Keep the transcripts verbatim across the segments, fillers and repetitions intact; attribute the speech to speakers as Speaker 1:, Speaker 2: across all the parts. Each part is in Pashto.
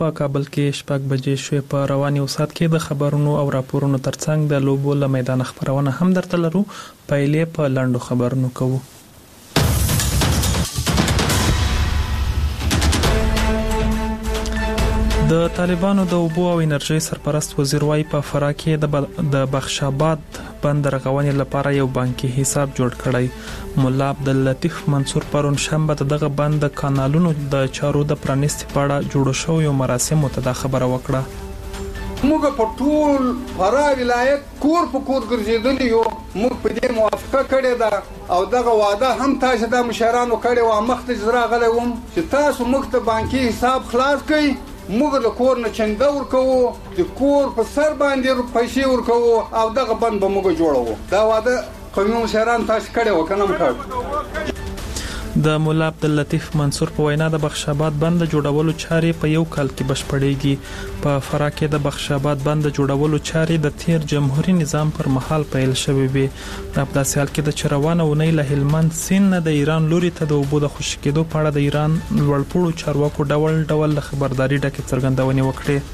Speaker 1: په کابل کې شپږ بجې شوې. په رواني اوسات کې د خبرونو او راپورونو ترڅنګ د لوبو له میدان خبرونه هم درته لرو. پیلې په لاندو خبرونو کوو. د طالبانو د اوبو او انرژي سرپرست وزیر وايي په فراه کې د بخشاباد بند رغونې لپاره یو بانکي حساب جوړ کړی. مولا عبداللطیف منصور پرون شنبه دغه بند د کانالونو د چارو د پرانیستي په اړه جوړ شوی مراسمو ته دا خبره وکړه.
Speaker 2: موږ په ټول فراه ولایت کور په کور ګرځېدلی یو. موږ په دې موافقه کړې ده او دغه وعده هم تاسو د مشرانو کړې و. مخته زرا غلې وم چې تاسو موږ ته بانکي حساب خلاص کړئ. موږ له کور نه چنده ورکوو، د کور په سر باندې پیسې ورکوو او دغه بند به موږ جوړوو. دا واده قومي مشران تاسو کړی و که نه م کړ؟
Speaker 1: د مولا عبداللطیف منصور په وینا د بخشاباد بند جوړولو چارې په یو کال کې بشپړېږي. په فراه کې د بخشاباد بند جوړولو چارې د تیر جمهوریت نظام پر مهال پیل شوې وي. د داسې حال کې د چروان اونۍ له هلمند سیند د ایران لوري ته د اوبو د خوشي کېدو په اړه د ایران لوړپوړو چارواکو ډول ډول خبرداري ډکې څرګندونې وکړې.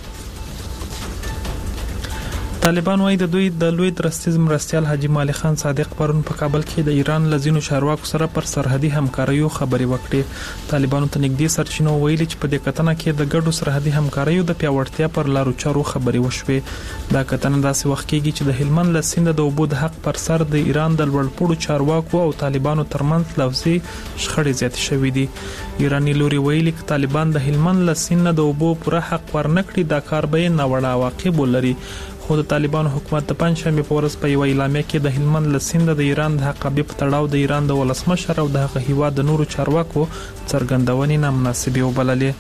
Speaker 1: طالبان وايي د دوی د لوی درستیز مرستیال حاجی مالی خان صادق پرون په کابل کې د ایران لزینو چارواکو سره پر سرحدي همکاریو خبرې وکړې. طالبانو ته نږدې سرچینو ویلي چې په دې کتنه کې د ګډو سرحدي همکاریو د پیاوړتیا پر لارو چارو خبرې وشوې. دا کتنه داسې وخت کېږي چې د هلمند له سیند د اوبو د حق پر سر د ایران د لوړپوړو چارواکو او طالبانو ترمنځ لفظي شخړې زیاتې شوې دي. ایرانی لوري ویلي چې طالبان د هلمند له سیند د اوبو پوره حق ورنکړي دا کار به ناوړه عواقب ولري. خو د طالبانو حکومت د پنځشنبه په ورځ په یو اعلامیه کې د هلمند له سیند د ایران د حقابې په تړاو د ایران د ولسمشر او د هغه هیواد د نورو چارواکو څرګندونې نامناسبې وبللې.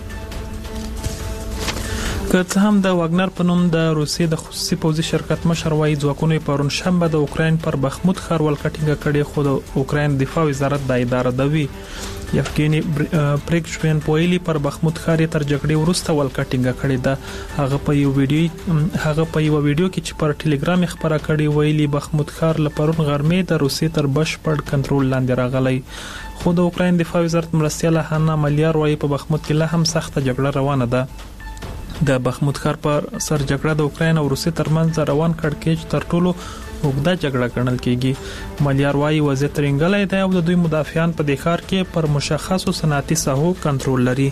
Speaker 1: که څه هم د واګنر په نوم د روسیې د خصوصي پوځي شرکت مشر وايي ځواکونو پرون شنبه د اوکراین پر بخمود ښار ولکټینګ کړي، خو د اوکراین دفاع وزارت دا اداره دوي. یفګینی پریګشوین پویلی پر بخمود ښار تر جګړې وروسته ولکټینګ کړي ده. هغه په یو ویډیو هغه په یو ویډیو کې چې پر ټلګرام خبره کړي ویلي بخمود ښار له پرون غرمې د روسیې تر بشپړ کنټرول لاندې راغلی. خو د اوکراین دفاع وزارت مرستیال هانا ملیار وايي په بخمود کې لا هم سخته جګړه روانه ده. د بخمود ښار پر سر جګړه د اوکراین او روسیې ترمنځ روان کړکېچ تر ټولو اوږده جګړه ګڼل کېږي. ملیار وايي وضعیت ترنګلی دی او د دوی مدافعان په دې ښار کې پر مشخصو صنعتي ساحو کنټرول لري.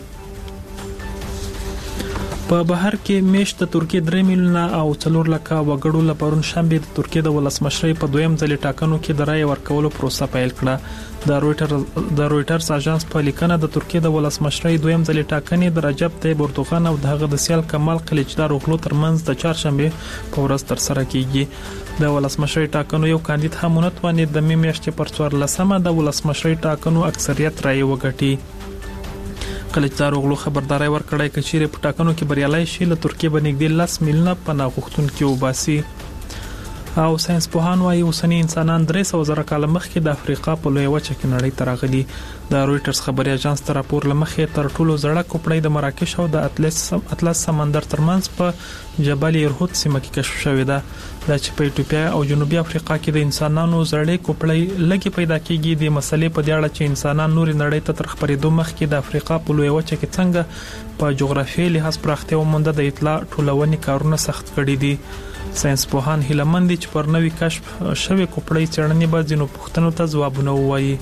Speaker 1: په بهر کې میاشت د ترکیه درې میلیونه او څلور لکه وګړو لپاره شنبه د ترکیه د ولسمشرۍ په دویم ځل ټاکنو کې د رای ورکولو پروسه پیل کړه. د رويټر د رويټرز اژانس په لیکنه د ترکیه د ولسمشرۍ دویم ځل ټاکنې د رجب طیب اردوغان او دغه د سیال کمال قلیچدار اوغلو ترمنځ د چهارشنبه په ورځ تر سره کیږي. د ولسمشرۍ ټاکنو یو کاندید هم مونتوانې د می میاشتې پر څوارلسمه د ولسمشرۍ ټاکنو اکثریت رای وګټي. قلیچدار اوغلو خبرداري ورکړی چې چیرې په ټاکنو کې بریالي شي له ترکیه باندې د لس میلیونه پناه غوښتونکو وباسي. او ساينس پوهان وايي اوسنی انسانان درې سوه زره کاله مخکې د افریقا په لوی وچه کې نړۍ ته راغلي. د رويټرز خبري اژانس تر راپور لمخې تر ټولو زړه کوپړۍ د مراکش او د اطلس اطلس سمندر ترمنځ په جبل یرهود سیمه کې کشف شوې ده. دا چې په ایتوپیا او جنوبي افریقا کې د انسانانو زړې کوپړۍ لګي پیدا کیږي. د مسلې په اړه چې انسانان نور نړۍ ته تر خبرېدو مخکې د افریقا په لوی وچه کې څنګه په جغرافیایي لحاظ پراختیا ومونده د اطلاع ټولونې کارونه سخت کړي دي. ساينس پوهان هیله مند دي چې پر نوې کشف شوی کوپړۍ څېړنې به ځینو پوښتنو ته ځوابونه ووایي.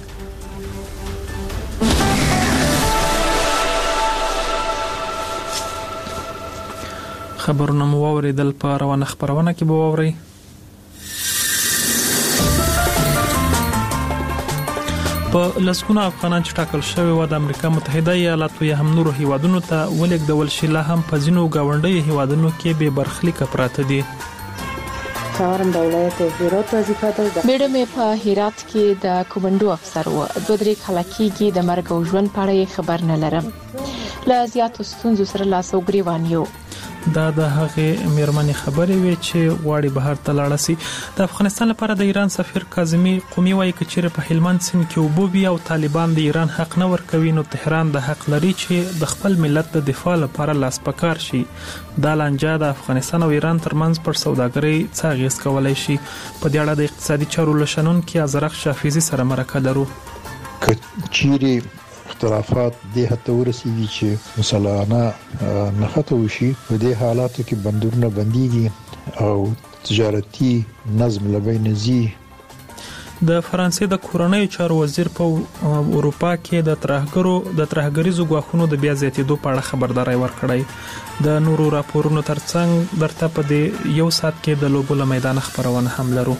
Speaker 1: خبرونه مو واوریدل، په روانه خبرونه کې به واورئ. په لسګونه افغانان چې ټاکل شوی و د امریکا متحده ایالاتو یا هم نورو هیوادونو ته ولېږدول شي، لا هم په ځینو ګاونډیو هیوادونو کې بې برخلیکه پراته دي.
Speaker 3: شاورم د ولایت هرات وظیفه ده.
Speaker 4: بیړه مې په هرات کې د کومندو افسر و. دوه درې کاله کېږي د مرګ او ژوند په اړه خبر نه لرم. له زیاتو ستونزو سره لاس او ګریوان یو.
Speaker 1: دا د هغه میرمنې خبرې وي چې غواړي بهر ته لاړ شي. د افغانستان لپاره د ایران سفیر کاظمی قومي وايي چې په هلمند سیند کې وبوبي او طالبان د ایران حق نه ورکوي، نو تهران د حق لري چې د خپل ملت د دفاع لپاره لاس پکار شي. دا لانجه د افغانستان او ایران ترمنځ پر سوداګرۍ څه اغیز کولای شي. په دې اړه د اقتصادي چارو لشنونکو ازرق شافیزي سره مرکه لرو.
Speaker 5: کچيري اختلافات دې حد ته ورسیږي چې مسلمانانه نخته وشي. په دې حالاتو کې بندرونه بنديږي او تجارتي نظم لبین زی.
Speaker 1: د فرانسې د کورنۍ چارو وزیر په اروپا کې د ترهګرو د ترهګریزو غواخونو د بیا زیاتېدو په اړه خبرداري ورکړی. د نورو راپورونو ترڅنګ درته په دې یو ساعت کې د لوبو له میدان خبرونه هم لرو.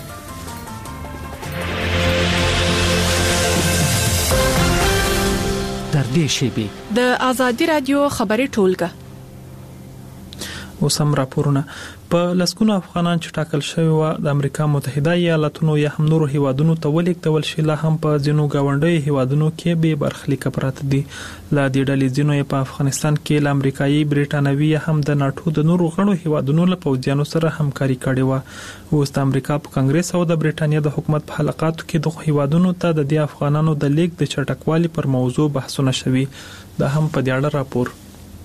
Speaker 6: در دې شیبې
Speaker 7: د آزادي رادیو خبري ټولګه
Speaker 1: اوس هم راپورونه. په لسګونو افغانان چې ټاکل شوی و د امریکا متحده ایالاتونو یا هم نورو هیوادونو ته ولیږدول شي، لا هم په ځینو گاونډي هیوادونو کې به برخلیک پراته دي. لا د ډلې ځینو په افغانستان کې ل امریکایي، برېټانوي هم د ناتو د نورو غړو هیوادونو له پوځیانو سره همکاري کړې و. اوس د امریکا په کانګرس او د برېټانیا د حکومت په حلقاتو کې د هیوادونو ته د دې افغانانو د لیک د چټکوالي پر موضوع بحثونه شوي. دا هم په دې اړه راپور.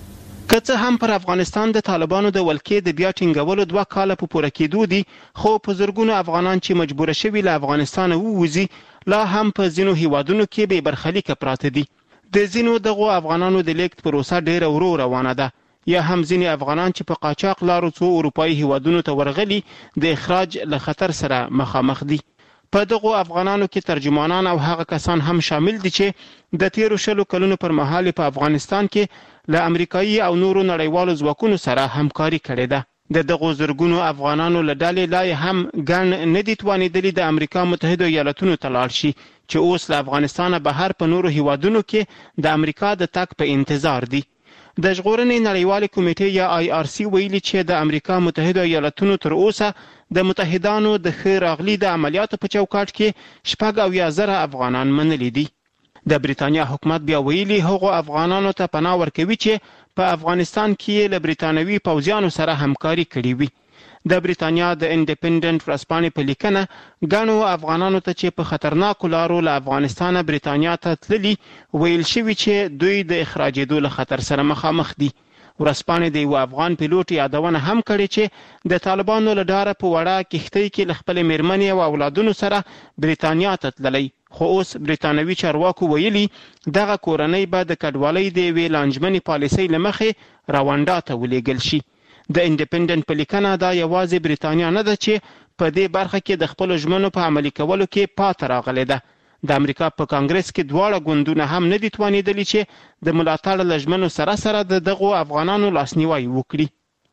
Speaker 8: که څه هم پر افغانستان د طالبانو د ولکې د بیا ټینګولو دوه کاله په پوره کېدو دي، خو په زرګونو افغانان چې مجبور شوي له افغانستان ووځي لا هم په ځینو هیوادونو کې به برخلیک پراته دي. د ځینو دغه افغانانو د لیک پروسه ډیره ورو روانه ده، یا هم ځینې افغانان چې په قاچاق لارو څو اروپایي هیوادونو ته ورغلي د اخراج له خطر سره مخامخ دي. په دغه افغانانو کې ترجمانان او هغه کسان هم شامل دي چې د تیرو شلو کلونو پر مهال په افغانستان کې له امریکایي او نورو نړیوالو ځواکونو سره همکاري کړې ده. د دغه زرګونو افغانانو له ډلې لا هم ګڼ نه دي توانېدلي د امریکا متحده ایالاتونو ته لاړ شي، چې اوس له افغانستانه بهر په نورو هیوادونو کې د امریکا د تګ په انتظار دي. د ژغورنې نړیوالې کمیټې یا آی آر سی ویلي چې د امریکا متحده ایالاتونو تر اوسه د متحدانو د ښه راغلي د عملیاتو په چوکاټ کې شپږ اویا زره افغانان منلي دي. د بریتانیا حکومت بیا ویلي هغو افغانانو ته پناه ورکوي چې په افغانستان کې له بریتانوي پوځیانو سره همکاري کړې وي. د بریتانیا د انډیپندنت ورځپاڼې په لیکنه ګڼو افغانانو ته چې په خطرناکو لارو له افغانستانه بریتانیا ته تللي ویل شوي چې دوی د اخراجېدو له خطر سره مخامخ دي. ورځپاڼې د یو افغان پیلوټ یادونه هم کړې چې د طالبانو له ډاره په وړه کښتۍ کې له خپلې مېرمنې او اولادونو سره بریتانیا ته تللی، خو اوس بریتانوي چارواکو ویلي دغه کورنۍ به د کډوالۍ د یوې لانجمنې پالیسۍ له مخې راونډا ته ولېږل شي. د انډیپندنت په لیکنه دا یوازې بریتانیا نه ده چې په دې برخه کې د خپلو ژمنو په عملي کولو کې پاته راغلې ده. د امریکا په کانګرس کې دواړه ګوندونه هم نه دي توانېدلي چې د ملاتړ له ژمنو سره سره د دغو افغانانو لاسنیوی وکړي.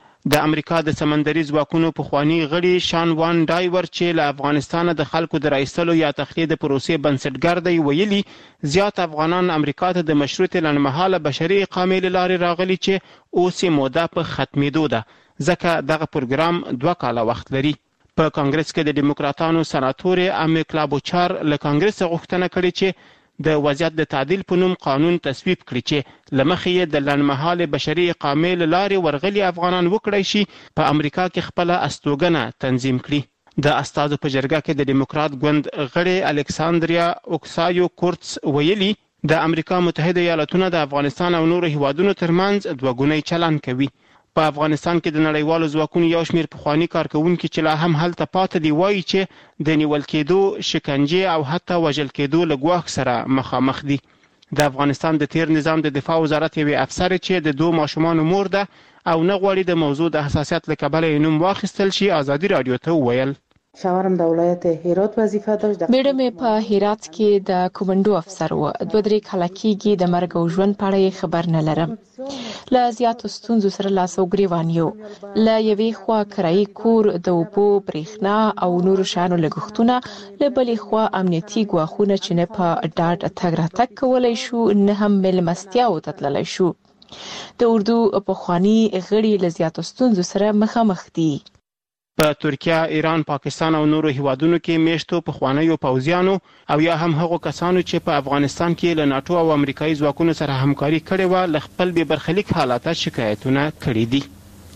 Speaker 8: د امریکا د سمندري ځواکونو پخوانی غړي شان وان ډایور چې له افغانستانه د خلکو د راایستلو یا تخلیه د پروسې بنسټګر دی ویلي زیات افغانان امریکا ته د مشروط لنډمهاله بشري اقامې له لارې راغلي چې اوس یې موده په ختمېدو ده، ځکه دغه پروګرام دوه کاله وخت لري. په کانګرس کې د ډیموکراتانو سناتور امی کلابوچار له کانګرس غوښتنه کړې چې د وضعیت د تعدیل په نوم قانون تصویب کړي چې لمخې یې د لنډمهالې بشري اقامې له لارې ورغلي افغانان وکړی شي په امریکا کې خپله استوګنه تنظیم کړي. د استازو په جرګه کې د ډیموکرات ګوند غړي الکساندریا اوکسایو کورتس ویلي د امریکا متحده ایالاتونه د افغانستان او نورو هیوادونو ترمنځ دوه ګونی چلن کوي. په افغانستان کې د نړیوالو ځواکونو یو شمېر پخواني کارکوونکي چې لا هم هلته پاتې دي وایي چې د نیول کېدو، شکنجې او حتی وژل کېدو له ګواښ سره مخامخ دي. د افغانستان د تیر نظام د دفاع وزارت یوې افسر چې د دوه ماشومانو مور ده او نه غواړي د موضوع د حساسیت له کبله یې نوم واخیستل شي، آزادي رادیو ته وویل
Speaker 3: شاورم د ولایت هرات وظیفه داشت.
Speaker 4: میډم په هرات کې د کومندو افسر و. دوه درې کاله کېږي د مرګ او ژوند په اړه خبر نه لرم. له زیاتو ستونزو سره لاس او ګریوان یو. له یوې خوا کرایي کور، د اوبو، برېښنا او نورو شیانو لګښتونه، له بلې خوا امنیتي ګواښونه چې نه په ډاډ تګ راتګ کولی شو نه هم مېلمستیاو ته تللی شو. د اردو پخواني غړي له زیاتو ستونزو سره مخامخ دي.
Speaker 8: په ترکیه، ایران، پاکستان او نورو هیوادونو کې میشتو پخوانیو پوځیانو او یا هم هغو کسانو چې په افغانستان کې له ناتو او امریکایي ځواکونو سره همکاري کړې وه له خپل بې برخلیک حالات شکایتونه کړي دي.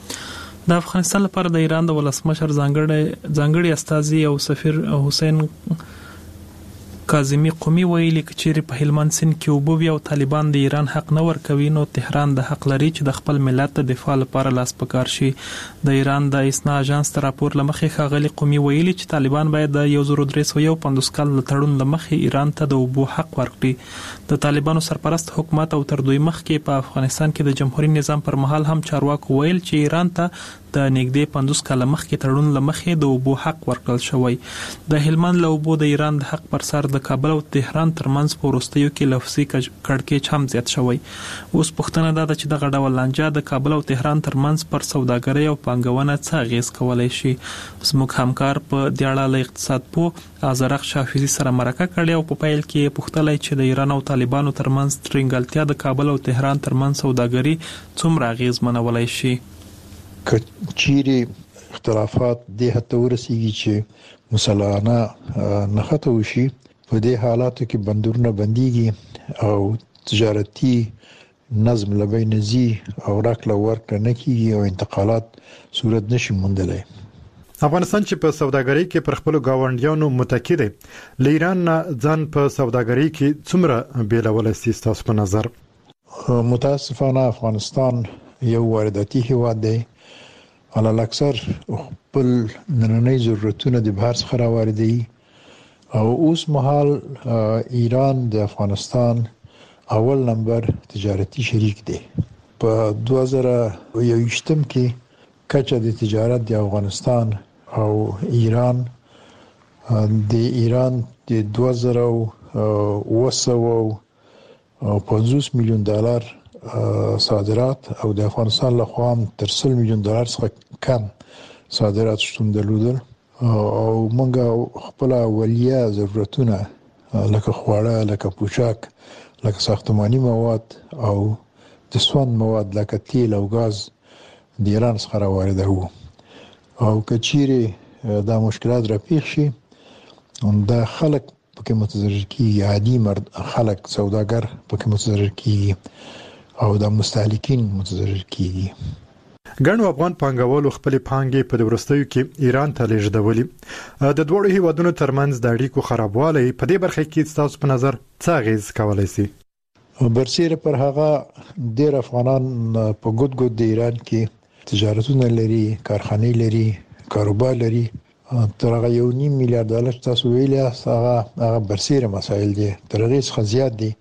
Speaker 1: د افغانستان لپاره د ایران د ولسمشر ځانګړي ځانګړي استازي او سفیر حسین کاظمی قومي ویلي چې په هلمند سیند کې اوبه وي او طالبان د ایران حق نه ورکوي نو تهران د حق لري چې د خپل ملت د دفاع لپاره لاس پکار شي. د ایران د اسنا اژانس تر راپور لمخې ښاغلي قومي ویلي چې طالبان باید د یو زر درې سوه پنځوس کال له تړون لمخې ایران ته د اوبو حق ورکړي. د طالبانو سرپرست حکومت او تر دوی مخکې په افغانستان کې د جمهوریت نظام پر مهال هم چارواکو ویل چې ایران ته د نږدې پنځوس کال مخکې تړون لمخې د اوبو حق ورکړل شوی. د هلمند له اوبو د ایران د حق پر سر د کابل او تهران ترمنځ په وروستیو کې لفظي کړکېچ هم زیات شوی. اوس پوښتنه دا ده چې دغه ډول لانجه د کابل او تهران ترمنځ پر سوداګرۍ او پانګونه څه اغیز کولی شي. زموږ همکار په دې اړه له اقتصاد پوه ازرق شافعي سره مرکه کړې او په پیل کې پوښتلی چې د ایران او طالبانو ترمنځ ترنګلتیا د کابل او تهران ترمنځ سوداګري څومره اغیزمنولی شي.
Speaker 5: که چیرې اختلافات دې حد ته ورسیږي چې مسلحانه نښته وشي، په دې حالاتو کې بندرونه بنديږي او تجارتي نظم له بین ځي او راکړه ورکړه نه کیږي او انتقالات صورت نشي موندلی.
Speaker 6: افغانستان چې په سوداګرۍ کې پر خپل گاونډیانو متکی دی، له ایران نه ځان په سوداګرۍ کې څومره بیلول سي تاسو په نظر؟
Speaker 5: متاسفانه افغانستان یو وارداتي هیواد دی، علل اکثر خپل نننۍ ضرورتونه د بهر څخه راوړي او اوس مهال ایران د افغانستان اول نمبر تجارتي شریک دی. په دوه زره یوویشتم کې کچه د تجارت د افغانستان او ایران د ایران د دوه زره اوه سوه پنځوس میلیون ډالر صادرات او د افغانستان له خوا تر سل میلیون ډالر څخه کم صادرات شتون درلودل او موږ خپل اولیه ضرورتونه لکه خواړه، لکه پوشاک، لکه ساختماني مواد او د سون مواد لکه تیل او غاز د ایران څخه راوړو. او کچيري دا مشکلات راپیښ شي دا خلک پکې متضرر کیږي، عادي مرد خلک سوداګر پکې متضرر کیږي او د مستهلکین متضرر کیږي.
Speaker 6: ګڼو افغان پانګوالو خپل پانګې په ورستیو کې ایران ته لیږدولې. د دوړو هیوادونو ترمنځ د اړیکو خرابوالی په دې برخه کې تاسو په نظر څه اغیز کولای شي؟
Speaker 5: برسیره پر هغه ډېر افغانان په ګوت ګوت د ایران کې تجارتونه لري، کارخانې لري، کاروبار لري. تر هغه یو نیم میلیارډ ډالر تاسو ویلي هغه هغه برسیره مسایل دي، تر هغه څخه زیات دي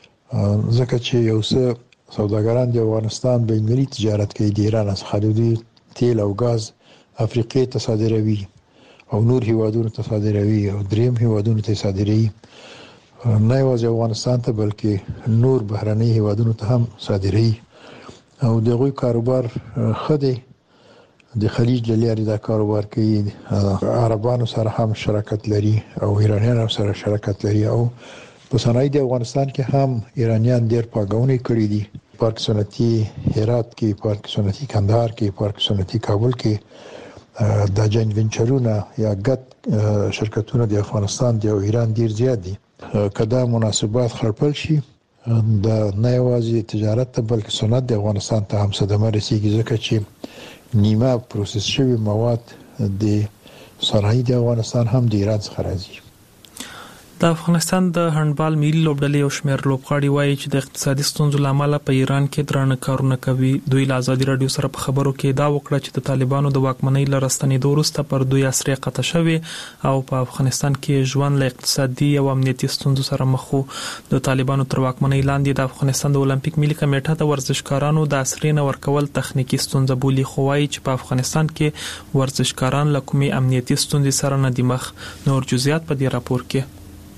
Speaker 5: ځکه چې یو څه سوداګران د افغانستان بین‌المللي تجارت کوي، د ایران څخه د تیل او غاز افریقې ته صادروي او نور هیوادونو ته صادروي او دریم هیوادونو ته صادروي، نه یوازې افغانستان ته بلکې نور بهرني هیوادونو ته هم صادروي او دغه کاروبار خدي د خلیج لاري دا کاروبار کوي. عربانو سره هم شراکت لري او ایرانیانو سره شراکت لري او په صنایع د افغانستان کې هم ایرانیان ډېر پاګونې کړې دي. پارک صنعتي هرات کې، پارک صنعتي کندهار کې، پارک صنعتي کابل کې د جاین وینچرونه یا ګډ شرکتونه د افغانستان د ایران ډېر زیات دي. کدا مناسبات خړپل شي د نه یوازې تجارت ته بلکې صنعت د افغانستان ته هم صدمه رسیږي ځکه چې نیمه پروسس شوی مواد د صنایع د افغانستان هم د ایران څخه راځي.
Speaker 1: د افغانستان د هندبال ملي لوبډلې او شمېر لوبغاړي وایي چې د اقتصادي ستونزو لامل په ایران کې درانه کارونه کوي. دوی له ازادي رادیو سره په خبرو کې دا وکړه چې د طالبانو د واکمنۍ لرستنې وروسته پر دوی اسرې قطع شوی او په افغانستان کې ژوند له اقتصادي او امنیتي ستونزو سره مخ وو. د طالبانو تر واکمنۍ لاندې د افغانستان د اولمپیک ملي کمیټه د ورزشکارانو د اسرې نه ورکول تخنیکی ستونزه بولي، خو وایي چې په افغانستان کې ورزشکاران له کومې امنیتي ستونزې سره نه دي مخ. نور جزئیات په دې راپور کې.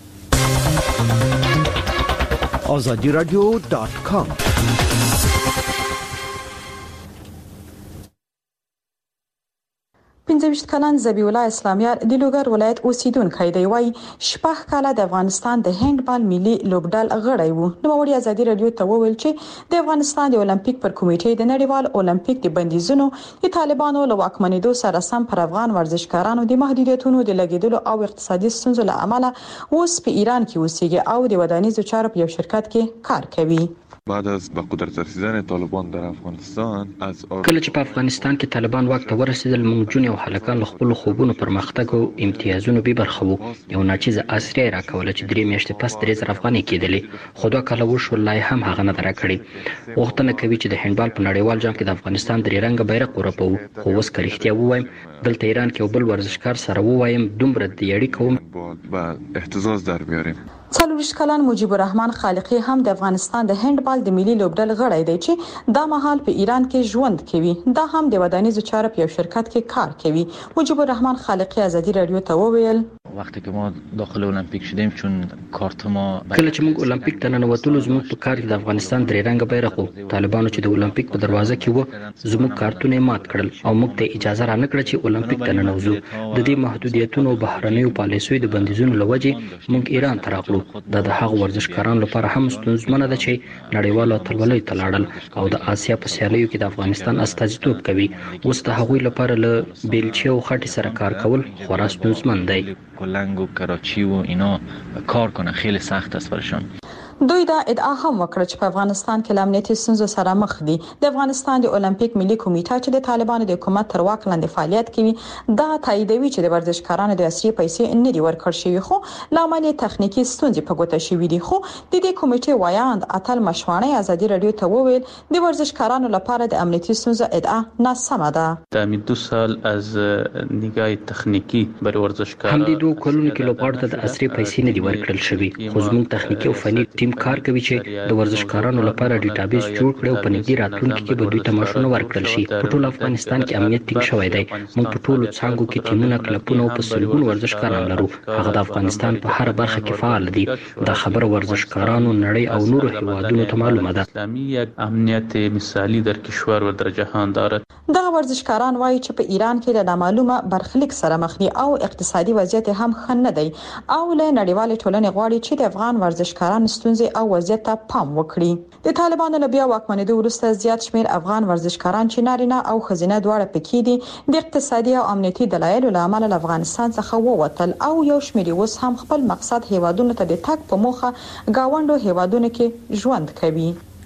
Speaker 9: آزادی رادیو دات کام
Speaker 10: پنځه کلن ذبیح الله اسلامیار د لوګر ولایت اوسیدونکی دی. وایي شپږ کاله د افغانستان د هندبال ملي لوبډل غړی وو. نو وړي ازادي رادیو ته وویل چې د افغانستان د اولمپیک پر کمیټې د نړیوال اولمپیک د بندیزونو د طالبانو له واکمنېدو سره سم پر افغان ورزشکارانو د محدودیتونو د لګیدلو او اقتصادي ستونزو له امله اوس په ایران کې اوسېږي او د ودانیزو چارو په یو شرکت کې کار کوي.
Speaker 11: بعد از به قدرت رسیدن طالبان در افغانستان از
Speaker 12: کله چې په افغانستان کې طالبان واک ته ورسېدل موږ جون او هلکان له خپل خوبونو پرمختګ او امتیازونو به برخه وو یو ناچیزه اسریه راکوله چې درې میاشتې پس درې زره افغانۍ کېدلې خو دا کله وشو لای هم هغه نه درکړي وختونه کوي چې د هندبال په نړیوال جام کې د افغانستان درې رنګ بیرغ ورپو خو اوس که رښتیا ووایم دلته ایران کې یو بل ورزشکار سره ووایم دومره د یړی کوم
Speaker 11: با احتزاز در بیاریم.
Speaker 10: څلوریش کلن مجیب الرحمن خالقی هم د افغانستان د هندبال د ملي لوبډل غړی دی چې دا مهال په ایران کې ژوند کوي دا هم د ودانیزو چارو په یو شرکت کې کار کوي. مجیب الرحمن خالقی ازادي رادیو ته وویل
Speaker 13: وقتی که ما داخل المپیک شدیم چون کارت ما
Speaker 12: کله چې موږ المپیک ته ننوتلو زموږ په کار کې د افغانستان درې رنګ بیرغ وو طالبانو چې د المپیک په دروازه کې وو زموږ کارتونه مات کړل او موږ ته اجازه را نه کړه چې المپیک ته ننوځو د دې محدودیتونو بهرنیو پالیسیو د بندیزونو لوجه موږ ایران ته راغلو دا د هغو ورزشکارانو لپاره هم ستونزمنه ده چې نړیوالو اتلولۍ ته لاړل او د آسیا په سیالیو کې د افغانستان استازیتوب کوي اوس د هغوی لپاره له بیلچې او خټې سره کار کول خورا ستونزمن دی.
Speaker 13: کلنگ و کراچی و اینا کار کنه خیلی سخت است برشان.
Speaker 10: دوی دا ادعا هم وکړه چې په افغانستان کې امنیتي ستونزو سره مخ دي. د افغانستان د المپیک ملي کمیټه چې د طالبانو د حکومت تر واک لاندې فعالیت کوي دا تاییدوي چې د ورزشکارانو د عصري پیسې نه دي ورکړل شوی خو لامل تخنیکی ستونزې په ګوته شوې دي خو د دې کمیټې وایاند اتل مشوانه ازادي رادیو ته وویل د ورزشکارانو لپاره د امنیتي ستونزو ادعا ناسمه ده.
Speaker 14: د دو سال از نگاه تخنیکی بر ورزشکاران
Speaker 12: هم د دوه کلونو کې لوبغاړو ته د عصري پیسې نه دي ورکړل شوی خو زموږ تخنیکی او فني ټیم کار کوي چې د ورزشکارانو لپاره ډیټابیس جوړ کړي او په نږدې راتلونکي کې به دوی ته معاشونه ورکړل شي. په ټول افغانستان کې امنیت ټینګ شوی دی. موږ په ټولو څانګو کې ټیمونه کلبونه او په سلګونو ورزشکاران لرو. هغه د افغانستان په هر برخه کې فعال دي. دا خبره ورزشکارانو نړۍ او نورو هیوادونو ته معلومه ده.
Speaker 14: اسلامی یک امنیت مثالی در کشور و در جهان دارد.
Speaker 10: دغه ورزشکاران وایي چې په ایران کې د نامعلومه برخلیک سره مخ دي او اقتصادي وضعیت هم ښه نه دی او له نړیوال ټولنې غواړي چې د افغان ورزشکارانو ستونزې او وضعیت ته پام وکړي. د طالبانو له بیا واکمنېدو وروسته زیات شمېر افغان ورزشکاران چې نارینه او ښځینه دواړه پکې دي د اقتصادي او امنیتي دلایلو له امله له افغانستان څخه ووتل او یو شمېر اوس هم خپل مقصد هیوادونو ته د تګ په موخه گاونډو هیوادونو کې ژوند کوي.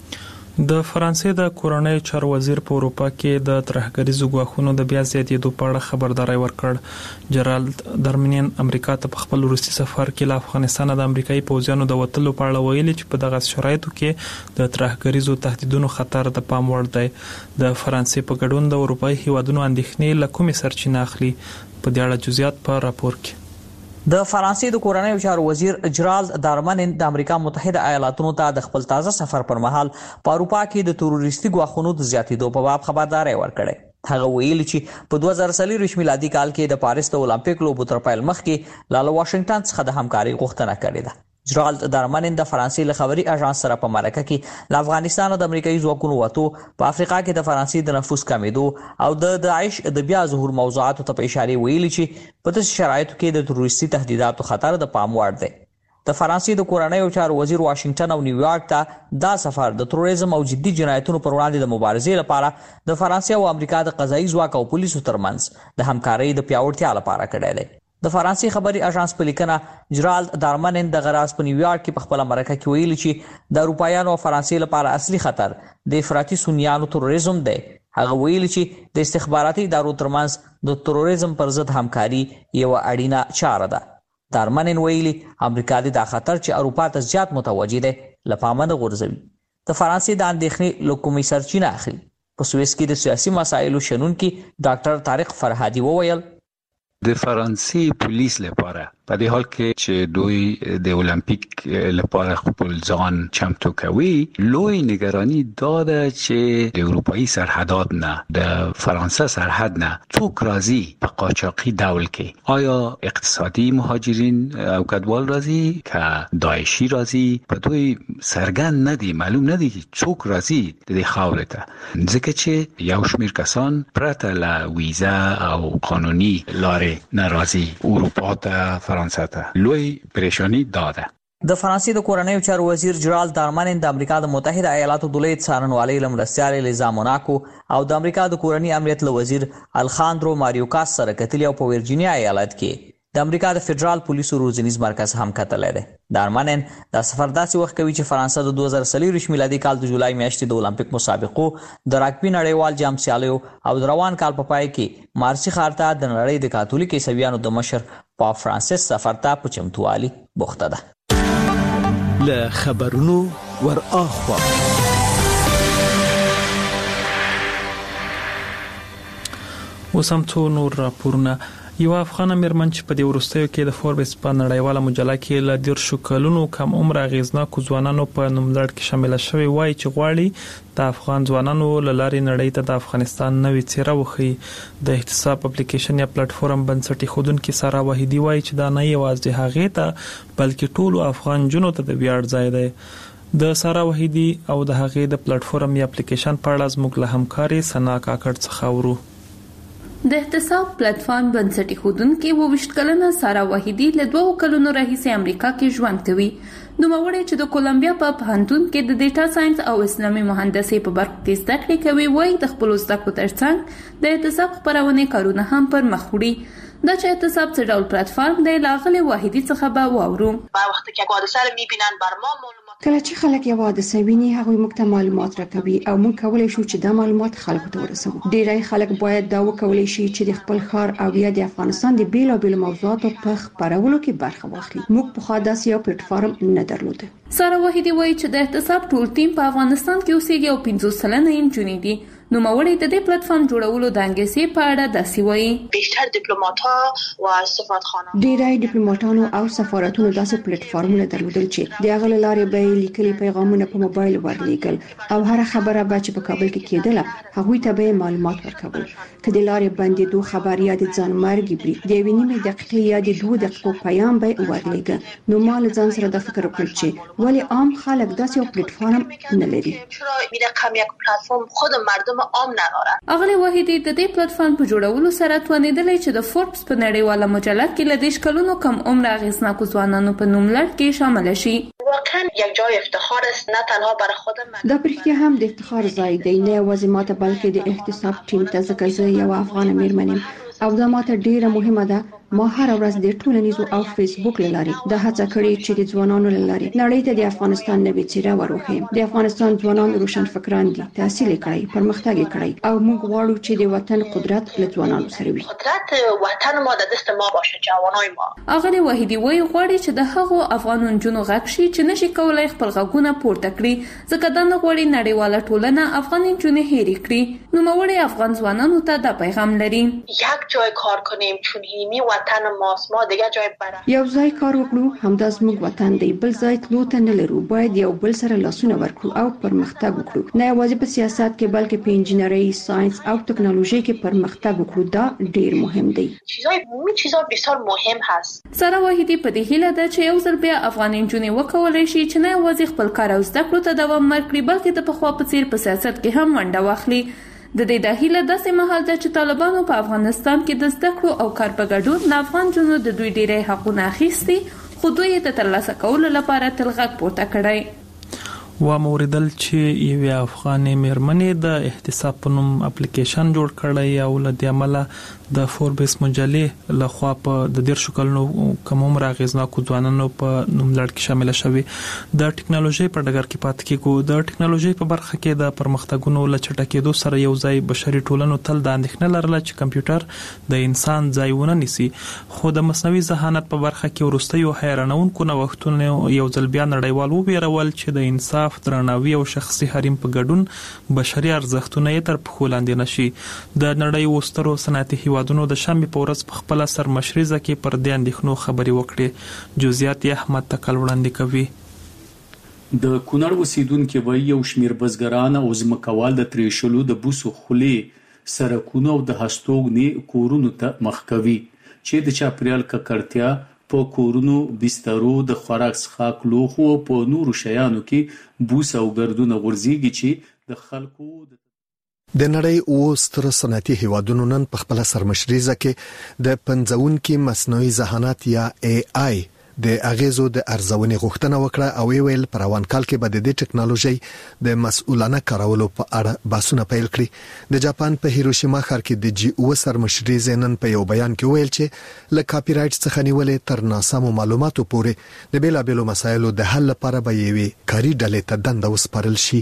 Speaker 1: د فرانسې د کورنۍ چارو وزیر په اروپا کې د ترهګریزو ګواښونو د بیا زیاتېدو په اړه خبرداري ورکړ. جرالد درمنین امریکا ته په خپل روسي سفر کې له افغانستان د امریکایي پوځیانو د وټلو په اړه ویلي چې په دغه شرایطو کې د ترهګریزو تهدیدونو خطر د پام وړ دی. د فرانسې په ګډون د اروپایي هیوادونو اندېښنې له کومې سرچینه اخلي په دې اړه جزئیات په راپور کې.
Speaker 15: د فرانسې د کورنۍ چارو وزیر جرالد دارمنین د امریکا متحده ایالاتونو ته د خپل تازه سفر پر مهال په اروپا کې د تروریستي ګواښونو د زیاتېدو په باب خبرداري ورکړه. هغه ویلي چې په دوه زره څلور میلادي کال کې د پاریس د اولمپیک لوبو تر پیل مخکې له واشنگټن څخه د همکاري غوښتنه کړې ده. جرالد دارمنین د فرانسې له خبري اژانس سره په مرکه کې له افغانستان او د امریکایي ځواکونو وټو په افریقا کې د فرانسې د نفوذ کمیدو او د داعش د بیا ظهور موضوعاتو ته په اشاره ویلي چې په داسې شرایطو کې د تروریستي تهدیداتو خطر د پام وړ دی. د فرانسې د کورنۍ چارو وزیر واشنگټن او نیویارک ته دا سفر د تروریزم او جدي جنایتونو پر وړاندې د مبارزې لپاره د فرانسې او امریکا د قضایي ځواک او پولیسو ترمنځ د همکارۍ د پیاوړتیا لپاره کړی دی. د فرانسې خبري اژانس په لیکنه جرالد دارمنین د غراس په نیویارک کې په خپل مرکه کې ویلي چې د اروپایانو او فرانسې لپاره اصلي خطر د افراطي سنیانو تروریزم دی. هغه ویلي چې د استخباراتي ادارو ترمنځ د تروریزم پر ضد همکاري یو اړینه چاره ده. دارمنین ویلي امریکا د دا خطر چې اروپا ته زیات متوجه دی لپاره نه غورځوي. د فرانسې د اندېښنې له کومې سرچینه اخلي. په سویس کې د سیاسي مسایلو شنونکي ډاکټر طارق فرهادي وویل
Speaker 16: د فرانسې پولیس لپاره په دې حال کې چې دوی د المپیک لپاره خپل ځان چمتو کوي لوی نگرانی داده چې د اروپایي سرحدات نه د فرانسه سرحد نه څوک راځي په قاچاقي ډول کې آیا اقتصادي مهاجرین او کډوال راځي که داعشي راځي په دوی سرګند نه دي معلوم نه دي څوک راځي د دې خاورې ته ځکه چې یو شمېر کسان پرته له ویزا او قانوني لارې ناراضي اروپا ته فرانسه ته لوی پریشانی داده.
Speaker 15: د فرانسې د کورنۍ چارو وزیر جرالد دارمنین د امریکا د متحده ایالاتو د لوی څارنوالۍ لمرستیال لیزا موناکو او د امریکا د کورنۍ امنیت له وزیر الخاندرو ماریوکاس سره کتلي او په ورجینیا ایالت کې د امریکا د فدرال پولیسو روزنیز مرکز هم کتلای دی. دارمنن دا سفر داسې وخت کوي چې فرانسه د دوه زره څلور میلادي کال د جولای میاشتې د اولمپیک مسابقو د راګبي نړیوال جام سیالیو او د روان کال په پای کې مارسي ښار ته د نړۍ د کاتولیک عیسویانو د مشر پاپ فرانسیس سفر ته په چمتووالي بوخته ده.
Speaker 9: له خبرونو ور اخوا
Speaker 1: وسمتو نور راپورونه. یو افغان میرمن چې په دې ورستیو کې د فوربس په نړیواله مجله کې له دیرشو کلونو کم عمر اغیزناکو ځوانانو په نوملړ کې شامل شوی وای چې غواړي د افغان ځوانانو لاري نړۍ ته د افغانستان نوې څیره وخی. د احتساب اپلیکیشن یا پلیټ فارم بنسټي خودونکو سارا وحیدی وای چې دا نه یوازې هغه ته بلکې ټولو افغان جنو ته د ویاړ ځای دی. د سارا وحیدی او د هغه د پلیټ فارم یا اپلیکیشن په اړه زموږ له همکاري سنا کاکړ څخه ورو.
Speaker 17: د احتساب پلیټ فارم بنسټي خودونکو وویشت کلنه سارا وحیدی له دوه کلونو راهیسې امریکا کې ژوند کوي. نو موري چې د کولمبیا په پوهنتون کې د ډیټا ساينس او اسلامي مهندسي په برخه کې زده کړې کوي. وایي د خپل زده کړو ترڅنګ د احتساب خبرونه کارونه هم پر مخ وړي. دا چې احتساب څه ډول پلیټ فارم دی لاغلي وحیدی څخه به واورو.
Speaker 18: په وخت کې حادثه رو میبینن بر ما معلومات
Speaker 19: کله چې خلک یو حادثه ویني هغه موږ ته معلومات راکوي او موږ کولای شو چې دا معلومات خلکو ته ورسوو. ډیری خلک باید دا وکولای شي چې د خپل ښار او یا د افغانستان د بیلابیلو موضوعاتو په خبرولو کې برخه واخلي. موږ په خاص داسې یو پلیټ فارم نه درلوده.
Speaker 17: سارا وحیدی وایي چې د احتساب ټول ټیم په افغانستان کې اوسېږي او پنځوس سلنه یې نجونې دي. نو موري د دې پلیټ فارم جوړولو د انګلیسي په اړه داسې وایي.
Speaker 18: بیشتر دیپلوماټ او سفارتخانه
Speaker 19: ډیری ډیپلوماټانو او سفارتونو داسې پلیټ فارمونه درلودل چې د هغه لارې به لیکلي پیغامونه په موبایل ورلیږل او هر خبره به چې په کابل کې کېدله هغوی ته به معلومات ورکول. کله لارې باندې دوه خبر یا د ځان مرګ بری د وینې دقیقې یا د دوه دقیقو پیغام به ورلیږي. نو مال ځان سره د فکر وکړ چې ولی عام خلک داسې یو پلیټ فارم نه لري.
Speaker 18: چرا این رقم یک پلیټ فارم خود مردم عام ندارن.
Speaker 17: اغلی وحیدی د دې پلیټ فارم په جوړولو سره توانیدلې چې د فوربس په نړیواله مجله کې له دیش کلونو کم عمر اغیزناکو ځوانانو په نوملړ کې شامل شي.
Speaker 18: واقعا یک جای افتخار است نه تنها برای خودم.
Speaker 19: دا پرختیا هم د افتخار ځای دی نه یوازې ماته بلکې د احتساب ټیم ته ځکه زه یو افغان میرمن او دا ماته ډیره مهمه ده. ما هر ورځ د ټولنیزو او فیسبوک لارې د هڅه کړې چې د ځوانانو لارې نړۍ ته د افغانستان نوې څیره وروخي. د افغانستان ځوانان روشن فکران دي، تحصیل کړي، پرمختګ کړي او موږ غواړو چې د وطن قدرت له ځوانانو سره وي.
Speaker 18: قدرت وطن ما د دست ما باشه، جوانای ما.
Speaker 17: اغلی وحیدی وایي غواړي چې د هغو افغانون جنو غږ شي چې نشي کولای خپل غږونه پورته کړي ځکه دا نه غواړي نړیواله ټولنه افغان جنو هېري کړي. نو موري افغان ځوانانو ته دا پیغام لري.
Speaker 18: یک جای کار کنیم چون هیمی وطن ماست، ما دیگه جای بره.
Speaker 19: یو ځای کار وکړو، همدا زموږ وطن دی، بل ځای تلو ته نه لرو. باید یو بل سره لاسونه ورکړو او پرمختګ وکړو. نه یوازې په سیاست کې بلکې په انجینرۍ، ساينس او ټکنالوژي کې پرمختګ وکړو. دا ډیر مهم دی.
Speaker 18: چیزای مهمه چیزا بسیار مهم هست.
Speaker 17: سارا وحیدی په دې هیله ده چې یو ځل بیا افغان انجونې وکولای شي چې نه یوازې خپل کار او زده کړو ته دوام ورکړي بلکې د پخوا په څیر په سیاست کې هم ونډه واخلي. د دې د هیله داسې مهال ده چې طالبانو په افغانستان کې د زده کړو او کار په ګډون د افغان جنو د دوی ډیری حقونه اخیستي خو دوی یې د ترلاسه کولو لپاره تل غږ پورته کړی.
Speaker 1: و موردل چې یو افغاني میرمنې د احتساب په نوم اپلیکیشن جوړ کړی او له دې عمله د فوربس مجلې لخوا په د دیرشو کلونو کم عمر اغیزناکو ځوانانو په نوملړ کې شامل شوي. د ټکنالوژي په ډګر کې پاتې کېږو. د ټکنالوژي په برخه کې د پرمختګونو له چټکېدو سره یو ځای بشري ټولنو تل د اندېښنې لرله چې کمپیوټر د انسان ځای ونه نیسي. خو د مصنوعي ذهانت په برخه کې وروستیو حیرانونکو نوښتونو یو ځل بیا نړیوال وبېرول چې د انسان درناوي او شخصي حریم په ګډون بشري ارزښتونه یې تر پښو لاندې نشي. د نړۍ وسترو صنعتي هیوادونو د شنبې په ورځ په خپل سرمشریزه کې پر دې اندېښنو خبرې وکړې. جزئیات یې احمد تکل وړاندې کوي.
Speaker 20: د کونړ اوسیدونکو وایي یو شمیر بزګران او ځمکوال د تریشلو د بوسو خولې سرکونو او د هستوګنې کورونو ته مخ کوي چې د چاپریال ککړتیا په کورونو، بسترو، د خوراک څښاک لوښو او په نورو شیانو کې بوس او ګردونه غورځيږي چې د خلکو
Speaker 21: د نړۍ او ستر صنعتي هیوادونو نن په خپل سرمشریزه کې د پنځونکو مصنوعي ذهانت یا ای آی د اغیزو د ارزونې غوښتنه وکړه او ویل پر روان کال کې به د دې ټکنالوژي د مسؤلانه کارولو په اړه بحثونه پیل کړي. د جاپان په هیروشیما ښار کې د جی او سرمشري زینن په یو بیان کې ویل چې له کاپی رایټ څخه نیولې تر ناسمو معلوماتو پورې د بیلابېلو مسایلو د حل لپاره به یوې کاري ډلې ته دنده وسپارل شي.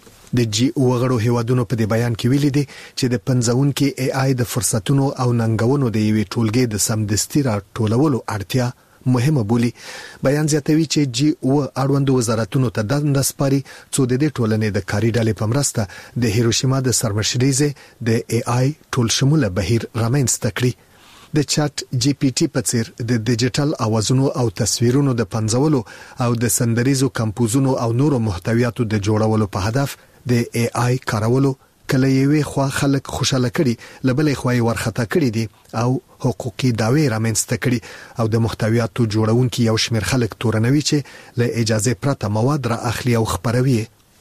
Speaker 21: د جی او غړو هیوادونو په دې بیان کې ویلي دي چې د پنځون کې ای آی د فرصتونو او ننګونو د یوې ټولګې د سمدستي راټولولو اړتیا مهمه بولي. بیان زیاتوي چې جی او اړوند وزارتونو ته دنده سپاري څو د دې ټولنې د کاري ډلې په مرسته د هیروشیما د سرمشریزه د ای آی ټول شموله بهیر رامنځته کړي. د چات جی پی ټی په څیر د ډیجیټل اوازونو او تصویرونو د پنځولو او د سندریزو کمپوزونو او نورو محتویاتو د جوړولو په هدف د ای آی کارولو کله یوې خوا خلک خوشاله کړي لبلې خوای ورخته کړي دي او حقوقي دعوی رامنځته کړي او د محتویاتو جوړونکو یو شمېر خلک تورنوي چې له اجازه پرته مواد را اخلي او خبروي.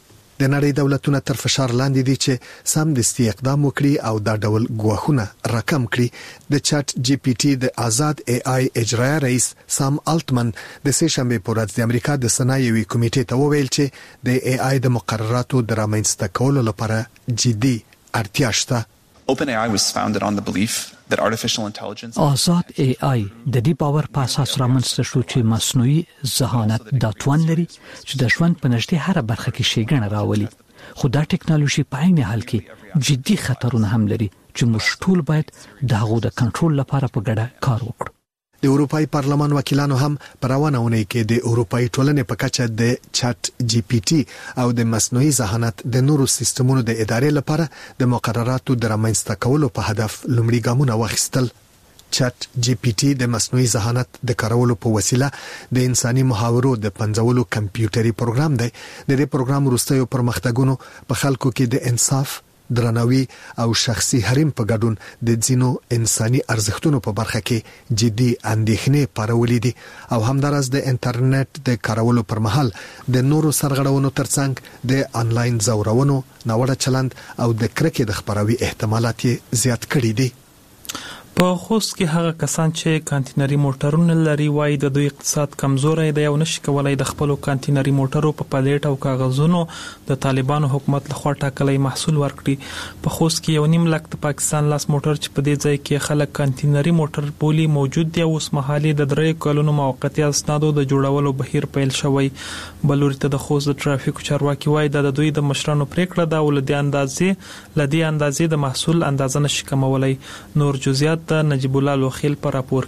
Speaker 21: د نړۍ دولتونه تر فشار لاندې دي چې سم دستي اقدام وکړي او دا ډول ګواښونه راکم کړي. د چات جی پی ټی د آزاد ای آی اجرایي رئیس سام الټمن د سه شنبه په ورځ د امریکا د صنایعي کمیټې ته وویل چې د ای آی د مقرراتو د رامنځته کولو لپاره جدي اړتیا شته.
Speaker 2: OpenAI was founded on the belief that artificial intelligence
Speaker 22: آزاد ای آی د دې باور په اساس رامنځته شو چې مصنوعي ذهانت دا توان لري چې د ژوند په نږدې هر برخه کې ښېګڼه راولي. خو دا ټکنالوژي په عین حال کې جدي خطرونه هم لري چې موږ ټول باید د هغو د کنټرول لپاره په ګډه کار وکړو.
Speaker 21: د اروپای پارلمان وکیلانو هم پر روانه ونې کې د اروپای ټولنې په کچه د چات جی پی ټی او د مصنوعي ذهانت د نورو سیستمونو د ادارې لپاره د مقرراتو د رامنځته کولو په هدف لومړی ګامونه واخیستل. چات جی پی ټی د مصنوعي ذهانت د کارولو په وسیله د انساني محاورو د پنځولو کمپیوټري پروګرام دی. د دې پروګرام وروستیو پرمختګونو په خلکو کې د انصاف درناوي او شخصي حریم په ګډون د ځینو انساني ارزښتونو په برخه کې جدي اندېښنې پارولې دي او همدارس د انټرنیټ د کارولو پر مهال د نورو سرغړونو ترڅنګ د انلاین زورونو ناوړه چلند او د کرکې د خبروي احتمالات زیات کړي دي.
Speaker 1: په خوست کې هغه کسان چې کانتینري موټرونه لري وایي د دوی اقتصاد کمزوري دی او نشي کولای د خپل کانتینري موټرو په پلیټ او کاغذونو د طالبانو حکومت لخوا ټاکلي محصول ورکړي. په خوست کې یو نیم لک د پاکستان لاس موټر چې په دې ځای کې خلک کانتینري موټر بولی موجود دی او اوس مهالي د درې کلونو موقتی اسنادو د جوړولو بهیر پیل شوی. بلوري ته د خوست د ټرافیک چارواکي وایي د دوی د مشرانو پریکړه دا ول د اندازې لدی اندازې د محصول اندازه نشي کمولای. نور جزئیات د نجیب الله لوخیل پر راپور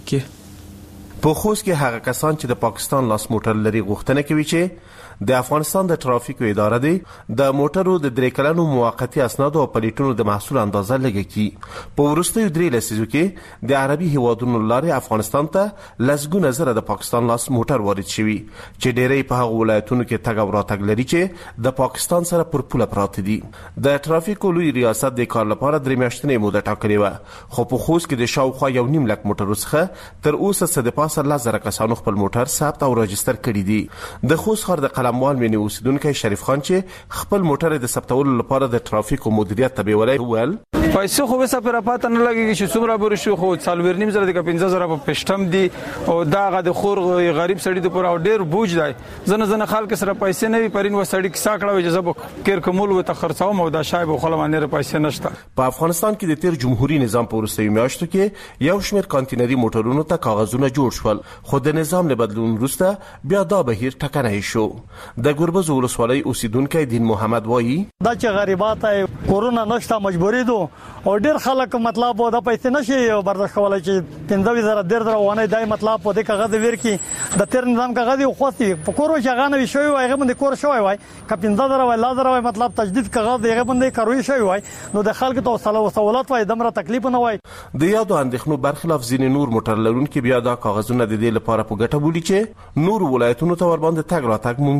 Speaker 1: کې.
Speaker 23: په خوست کې هغه کسان چې د پاکستان لاس موټر لري غوښتنه کوي چې د افغانستان د ټرافیکو اداره دی د موټرو د درې کلنو موقتی اسنادو او پلیټونو د محصول اندازه لګي. په ورستیو درې لسیزو کې د عربي هیوادونو لارې افغانستان ته لسګونه زره د پاکستان لاس موټر وارد شوي چې ډېری په هغو ولایتونو کې تګ او راتګ لري چې د پاکستان سره پر پوله پراته دي. د ټرافیکو لوی ریاست د کار لپاره درې میاشتنې موده ټاکلې وه خو په خوست کې د شاوخوا یو نیم لک موټرو څخه تر اوسه څه د پاسه لس زره کسانو خپل موټر ثبت او راجستر کړي دي. د خوست ښار د قلموال مینې اوسیدونکی شریف خان چې خپل موټر د ثبتولو لپاره د ټرافیکو مدیریت ته بیولای وویل
Speaker 24: پیسې خو وسه پر پاته نه لګیږي چې څومره بر شو خو څلور نیم زره د پنځه زره په پښتم دي او داغه د خور غریب سړی د پر او ډیر بوج دی. زنه زنه خلک سره پیسې نه وي پرین و سړی کیسه کړو اجازه به کیر کومول و ته خرڅاو مو دا شایب خو لمانه پیسې نشته.
Speaker 23: په افغانستان کې د تیر جمهوریت نظام په وروستیو میاشتو کې یو شمېر کانتینري موټرونو ته کاغذونه جوړ شول خو د نظام له بدلون وروسته بیا دا بهیر ټکنی شو. د ګربز ولسوالۍ اوسیدونکی دین محمد وایي
Speaker 25: دا چې غریبات کورونا نشته مجبوری دو او ډیر خلک مطلب دا پیسې نشي برداشت کولای چې پنځه زره ډیر درونه دای مطلب په دې کاغذ ورکی د تیر نظام کاغذ خو خوستي په کورو شغانه وي شوی وای غو باندې کور شوی وای ک پنځه زره وای لا زره وای مطلب تجدید کاغذ یې باندې کاروي شوی وای نو د خلکو ته وسله وسولات وای دمره تکلیف نه وای.
Speaker 23: د یادو اندېښنو برخلاف ځینې نور موټر لرونکي بیا دا کاغذونه د دې لپاره په ګټه بولي چې نور ولایتونو ته ور باندې تګ راتګ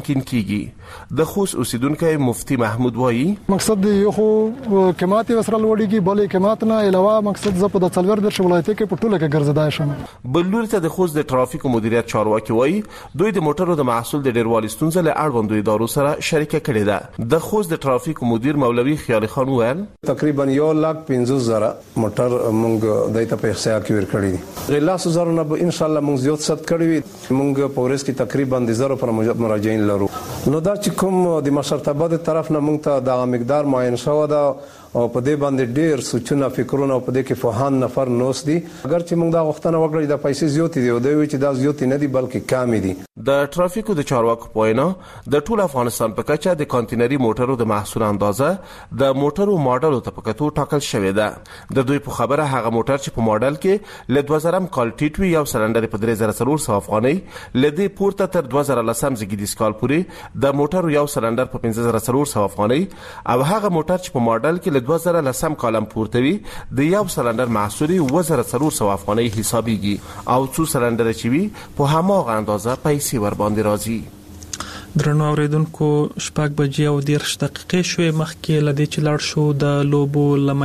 Speaker 23: ممکن کیږي. د خوست اوسیدونکو مفتی محمود وایي
Speaker 3: مقصد یو خو کمات وسره لوړیږي بلې کمات نه علاوه مقصد ز په د څلور د ولایت کې په ټوله کې ګرځیدای شم.
Speaker 23: بلور ته د خوست د ټرافیک مدیریت چارواکي وایي دوی د موټرو د محصول د ډیروالي ستونزې له اړوندو ادارو سره شریکه کړې ده. د خوست د ټرافیک مدیر مولوي خیال خان وویل
Speaker 4: تقریبا یو لک پنځوس زره موټر موږ دایته په احصاء کې ورکړی دي. غلاس زره نه ان شاء الله موږ زیات ست کړی موږ په ورځ کې تقریبا د زره پر مراجعین لرو. نو دا چې کوم د مشرتابه د طرف نه موږ ته د مقدار معین شوی دا او په دې باندې ډیر سوچونه فکرونه په دې کې فهان نفر نوس دي. اگر چې موږ دا غوښتنه وکړو د پیسې زیات دي او دوی چې دا زیات نه دي بلکې کم دي.
Speaker 23: د ټرافیکو د چارواکو پوینا د ټول افغانستان په کچه د کانټینري موټرو د محصول اندازه د موټرو ماډل ته پکتو ټاکل شوې ده. د دوی په خبره هغه موټر چې په ماډل کې ل دوه زره کال ټیټ وي یو سلندر په درې زره څلور سوه افغانۍ لدی پورته تر دوه زره لسم زګیدي سکال پورې د موټرو یو سلندر په پنځه زره څلور سوه افغانۍ او هغه موټر چې په ماډل کې ل دوه زره لسم کالم پورته وي د یو سلندر محصول اوه زره څلور سوه افغانۍ حسابيږي او څو سلندر چې وي په هماغه اندازه پیسې ور باندې راځي.
Speaker 1: درنو اوریدونکو شپږ بجې او دېرش دقیقې شوې مخکې لدې چې لاړ شو د لوبو لمه